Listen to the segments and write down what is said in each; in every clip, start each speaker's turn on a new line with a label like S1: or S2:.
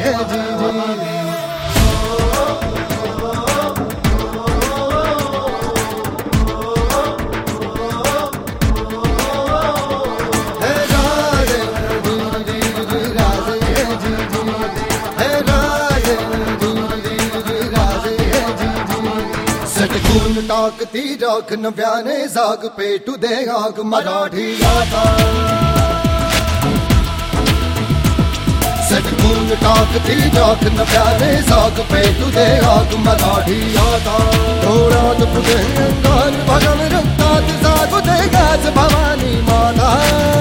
S1: जी जी। सटकून टाकती राख नव्याने जाग पेटू दे आग मराठी आता। सटकून टाकती राख नव्याने जाग पेटू दे आग मराठी आता। डोळ्यात फुटे अंगार भगम रक्तात जागू दे गाज भवानी माता।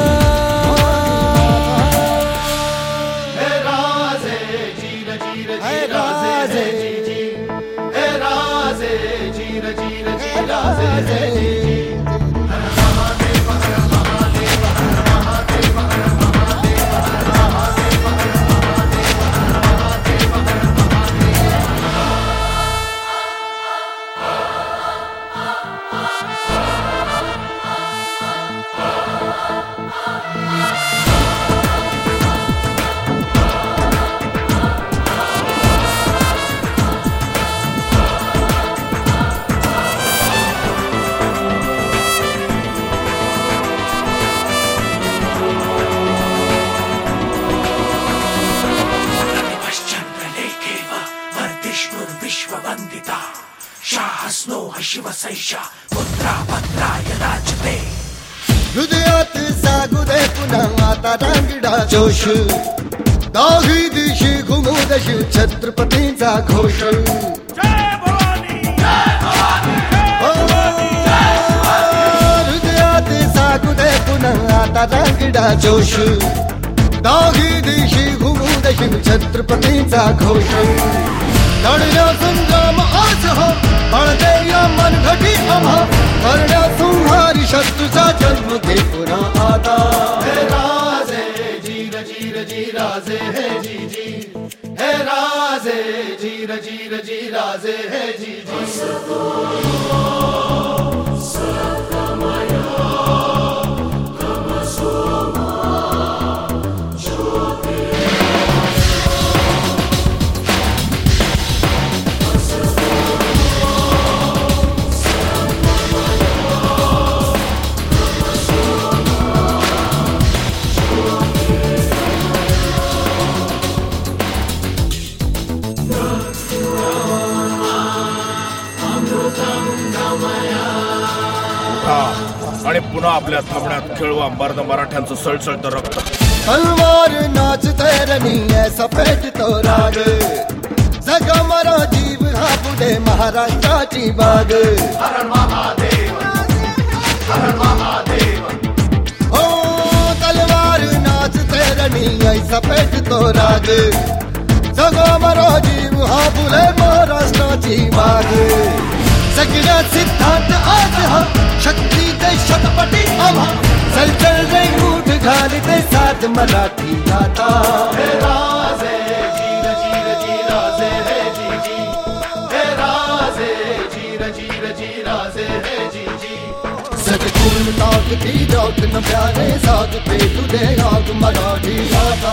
S2: हे राजे जीर जीर हे राजे हे राजे जीर जीर जी राजे जी।
S3: विश्ववंदिता शाहस्नो शिवसैषा पुत्रा भद्राय राजते।
S1: हृदयात जागू दे पुन्हा आता रांगडा जोश। दाही दिशी घुमू दे शिव छत्रपतींचा घोष।
S3: जय भवानी जय भवानी जय भवानी।
S1: हृदयात जागू दे पुन्हा आता रांगडा जोश। दाही दिशी घुमू दे शिव छत्रपतींचा घोष। लढण्या संग्राम आज हो बळदे या मनघटी आम्हा। करण्या संहारी शत्रूचा जन्म घे पुन्हा आता।
S2: हे राजे जीर जीर जी राजे हे जी जी। हे राजे जीर जीर जी राजे हे जी जी।
S3: आणि पुन्हा आपल्या थांबण्यात खेळवा अंबारद मराठ्यांचं सळसळतं रक्त।
S1: तलवार नाच तैरनी ऐसा पेटतो राग। जगा मरा जीव हा पुढे महाराष्ट्राची बाग।
S2: हर महादेव हर महादेव।
S1: हो तलवार नाच तैरनी ऐसा पेटतो राग। जगा मरा जीव हा पुढे महाराष्ट्राची बाग। सगळ्या सिद्धांत आज हा शक्ती ते शतपटी आम्हा। चल चल रे मूठ घाली ते साथ मराठी आता।
S2: हे राजे जीर जीर जी राजे हे जी जी। हे राजे जीर जीर जी राजे हे जी जी।
S1: सटकून टाकती राख नव्याने जाग पेटू दे आग मराठी आता।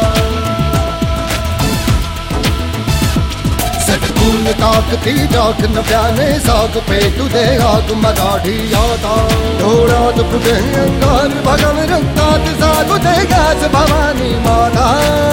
S1: सटकून टाकती राख नव्याने जाग पेटू दे आग मराठी आता। डोळ्यात फुटे अंगार भगम रक्तात जागू दे गाज भवानी माता।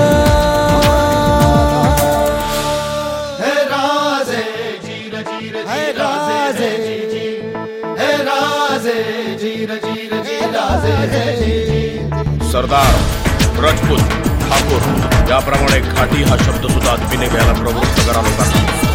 S2: हे राजे जीर जीर जी राजे हे जी जी। हे राजे जीर जीर जी राजे हे जी जी।
S3: सरदार राजपूत ठाकूर याप्रमाणे घाटी हा शब्द सुद्धा आत्मीने घ्यायला प्रवृत्त करा लोकांना।